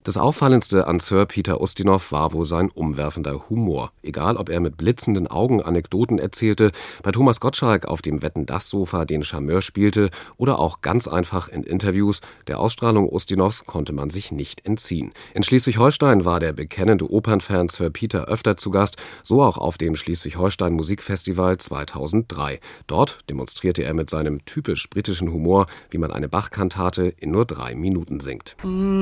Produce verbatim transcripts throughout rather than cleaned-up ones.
Das Auffallendste an Sir Peter Ustinov war wohl sein umwerfender Humor. Egal, ob er mit blitzenden Augen Anekdoten erzählte, bei Thomas Gottschalk auf dem Wetten-dass-Sofa den Charmeur spielte oder auch ganz einfach in Interviews, der Ausstrahlung Ustinovs konnte man sich nicht entziehen. In Schleswig-Holstein war der bekennende Opernfan Sir Peter öfter zu Gast, so auch auf dem Schleswig-Holstein Musikfestival zweitausenddrei. Dort demonstrierte er mit seinem typisch britischen Humor, wie man eine Bach-Kantate in nur drei Minuten singt.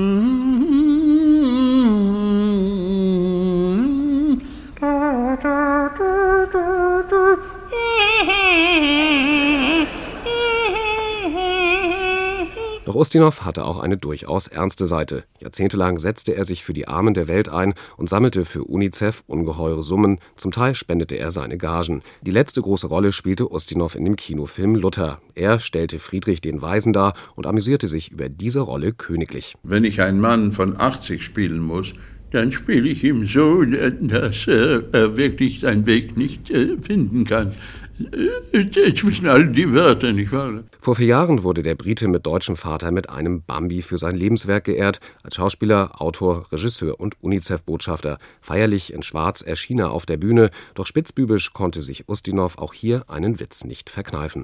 Doch Ustinov hatte auch eine durchaus ernste Seite. Jahrzehntelang setzte er sich für die Armen der Welt ein und sammelte für UNICEF ungeheure Summen, zum Teil spendete er seine Gagen. Die letzte große Rolle spielte Ustinov in dem Kinofilm Luther. Er stellte Friedrich den Weisen dar und amüsierte sich über diese Rolle königlich. Wenn ich einen Mann von achtzig spielen muss, dann spiele ich ihm so, dass er wirklich seinen Weg nicht finden kann. Zwischen all die Wörter, nicht wahr? Vor vier Jahren wurde der Brite mit deutschem Vater mit einem Bambi für sein Lebenswerk geehrt. Als Schauspieler, Autor, Regisseur und UNICEF-Botschafter. Feierlich in Schwarz erschien er auf der Bühne, doch spitzbübisch konnte sich Ustinov auch hier einen Witz nicht verkneifen.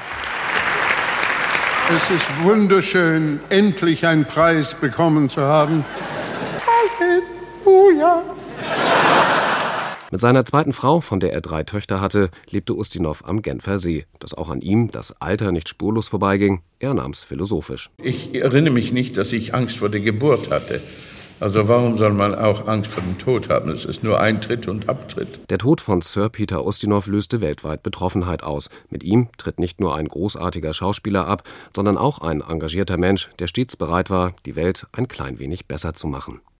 Es ist wunderschön, endlich einen Preis bekommen zu haben. Halleluja! Mit seiner zweiten Frau, von der er drei Töchter hatte, lebte Ustinov am Genfer See. Dass auch an ihm das Alter nicht spurlos vorbeiging, er nahm's philosophisch. Ich erinnere mich nicht, dass ich Angst vor der Geburt hatte. Also warum soll man auch Angst vor dem Tod haben? Es ist nur Eintritt und Abtritt. Der Tod von Sir Peter Ustinov löste weltweit Betroffenheit aus. Mit ihm tritt nicht nur ein großartiger Schauspieler ab, sondern auch ein engagierter Mensch, der stets bereit war, die Welt ein klein wenig besser zu machen.